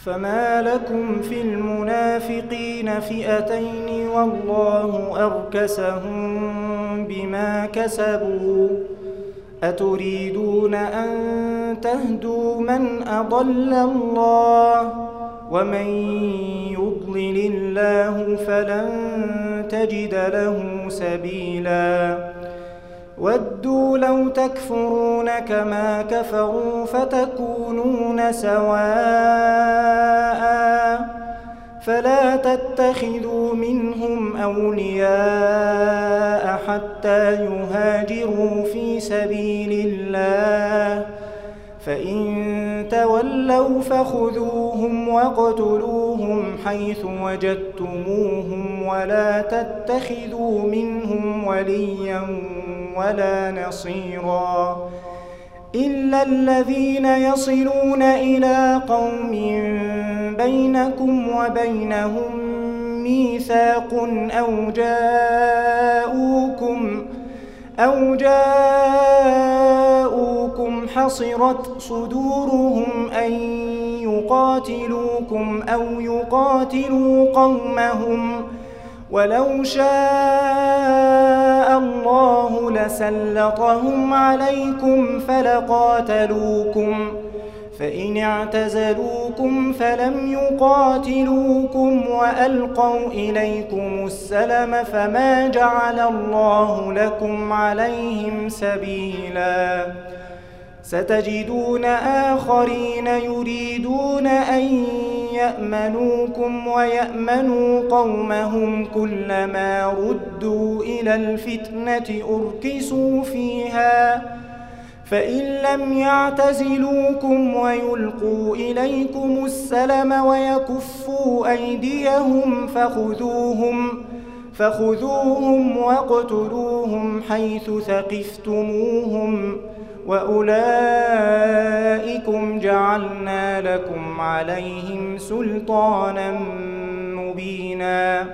فما لكم في المنافقين فئتين والله أركسهم بما كسبوا أتريدون أن تهدوا من أضل الله ومن يضلل الله فلن تجد له سبيلا ودوا لو تكفرون كما كفروا فتكونون سواء فلا تتخذوا منهم أولياء حتى يهاجروا في سبيل الله فإن تولوا فخذوهم واقتلوهم حيث وجدتموهم ولا تتخذوا منهم وليا ولا نصيرا إلا الذين يصلون إلى قوم بينكم وبينهم ميثاق أو جاءوكم حصرت صدورهم أن يقاتلوكم أو يقاتلوا قومهم ولو شاء الله لسلطهم عليكم فلقاتلوكم فإن اعتزلوكم فلم يقاتلوكم وألقوا إليكم السلم فما جعل الله لكم عليهم سبيلا ستجدون آخرين يريدون أن يأمنوكم ويأمنوا قومهم كلما ردوا إلى الفتنة أركسوا فيها فإن لم يعتزلوكم ويلقوا إليكم السلم ويكفوا أيديهم فخذوهم واقتلوهم حيث ثقفتموهم وأولئكم جعلنا لكم عليهم سلطانا مبينا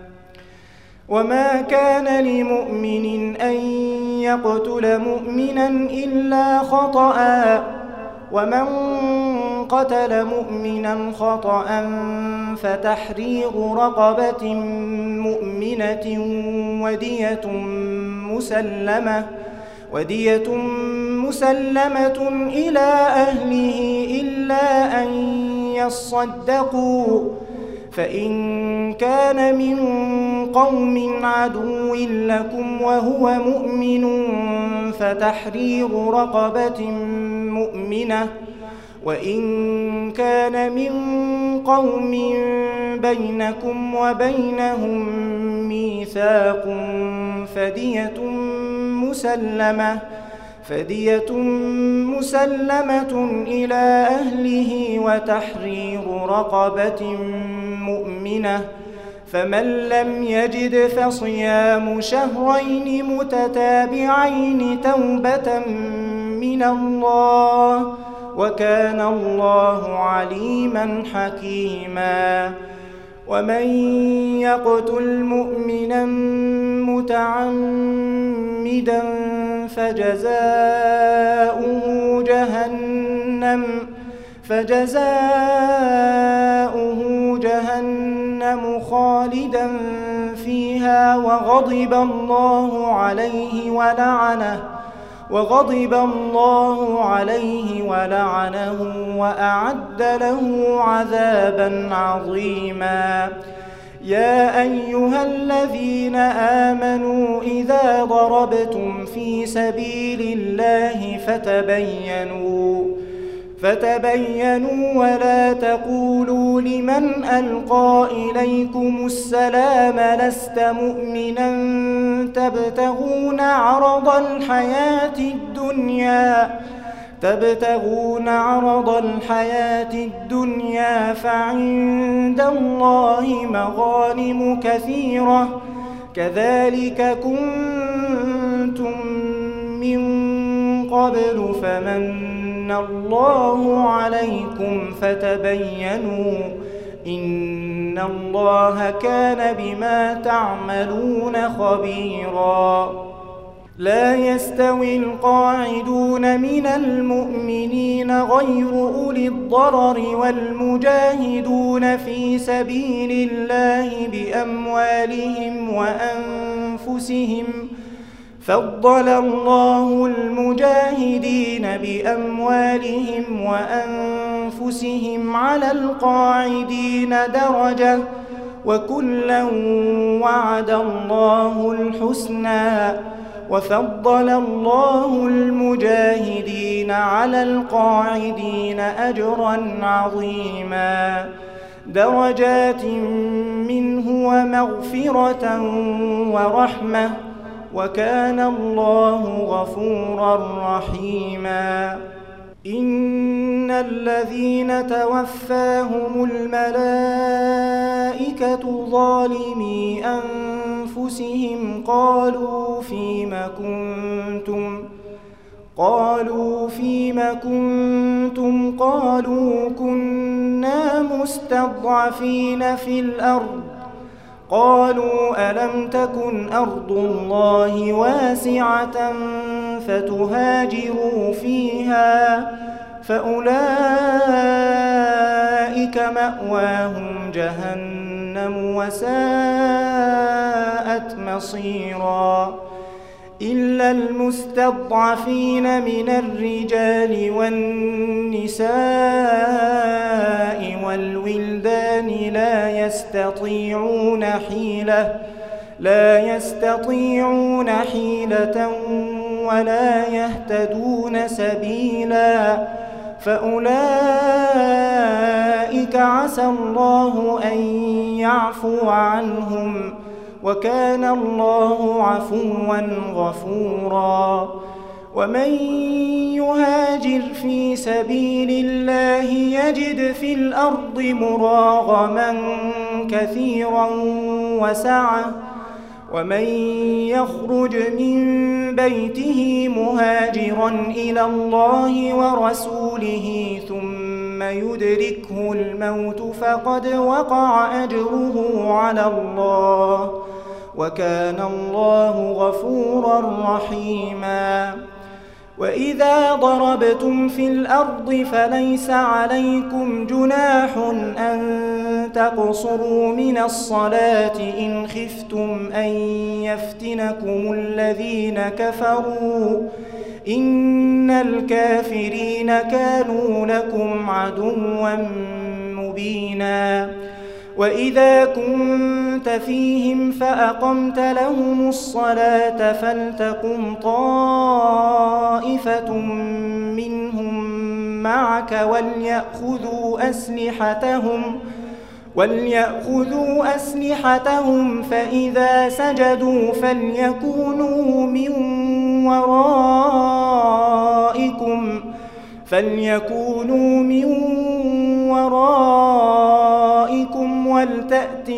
وما كان لمؤمن أن يقتل مؤمنا إلا خطأ ومن قتل مؤمنا خطأ فتحرير رقبة مؤمنة ودية مسلمة إلى أهله إلا أن يصدقوا فإن كان من قوم عدو لكم وهو مؤمن فتحرير رقبة مؤمنة وإن كان من قوم بينكم وبينهم ميثاق فدية مسلمة إلى أهله وتحرير رقبة مؤمنة فمن لم يجد فصيام شهرين متتابعين توبة من الله وكان الله عليما حكيما ومن يقتل مؤمنا متعمدا فجزاؤه جهنم خالدا فيها وغضب الله عليه ولعنه وأعد له عذابا عظيما يا أيها الذين آمنوا إذا ضربتم في سبيل الله فتبينوا ولا تقولوا لمن ألقى إليكم السلام لست مؤمنا تبتغون عرض الحياة الدنيا فعند الله مغانم كثيرة كذلك كنتم من قبل فمن الله عليكم فتبينوا إن الله كان بما تعملون خبيرا لا يستوي القاعدون من المؤمنين غير أولي الضرر والمجاهدون في سبيل الله بأموالهم وأنفسهم فضل الله المجاهدين بأموالهم وأنفسهم على القاعدين درجة وكلا وعد الله الحسنى وفضل الله المجاهدين على القاعدين أجرا عظيما درجات منه ومغفرة ورحمة وكان الله غفورا رحيما إن الذين توفاهم الملائكة ظالمي أنفسهم قالوا فيم كنتم قالوا كنا مستضعفين في الأرض قالوا ألم تكن أرض الله واسعة فتهاجروا فيها فأولئك مأواهم جهنم وساءت مصيرا إلا المستضعفين من الرجال والنساء والولدان لا يستطيعون حيلة ولا يهتدون سبيلا فأولئك عسى الله أن يعفو عنهم وكان الله عفوا غفورا ومن يهاجر في سبيل الله يجد في الأرض مراغما كثيرا وسعة ومن يخرج من بيته مهاجرا إلى الله ورسوله ثم يدركه الموت فقد وقع أجره على الله وكان الله غفورا رحيما وإذا ضربتم في الأرض فليس عليكم جناح أن تقصروا من الصلاة إن خفتم أن يفتنكم الذين كفروا إن الكافرين كانوا لكم عدوا مبينا وإذا كنت فيهم فأقمت لهم الصلاة فلتقم طائفة منهم معك وليأخذوا أسلحتهم فإذا سجدوا فليكونوا من ورائكم ولتأت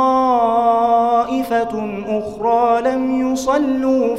طائفة أخرى لم يصلوا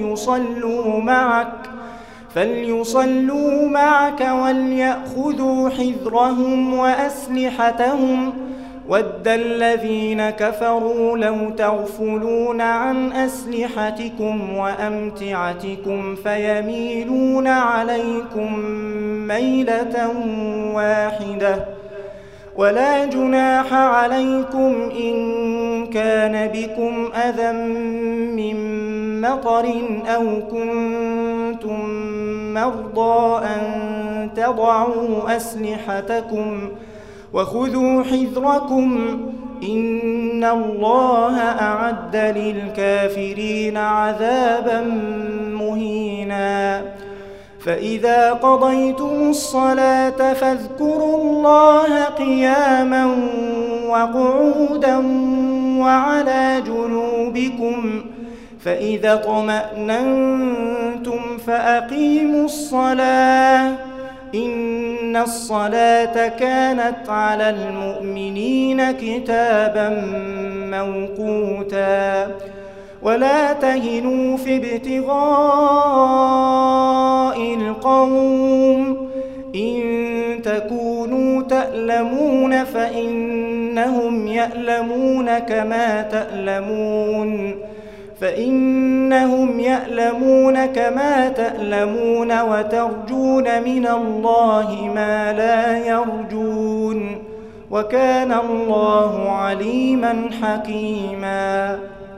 فليصلوا معك وليأخذوا حذرهم وأسلحتهم ود الذين كفروا لو تغفلون عن أسلحتكم وأمتعتكم فيميلون عليكم ميلة واحدة ولا جناح عليكم إن كان بكم أذى من مطر أو كنتم مرضى أن تضعوا أسلحتكم وخذوا حذركم إن الله أعد للكافرين عذابا مهينا فإذا قضيتم الصلاة فاذكروا الله قياما وقعودا وعلى جنوبكم فإذا اطمأننتم فأقيموا الصلاة إن الصلاة كانت على المؤمنين كتابا موقوتا ولا تهنوا في ابتغاء القوم إن تكونوا تألمون فإنهم يألمون كما تألمون فإنهم يألمون كما تألمون وترجون من الله ما لا يرجون وكان الله عليما حكيما.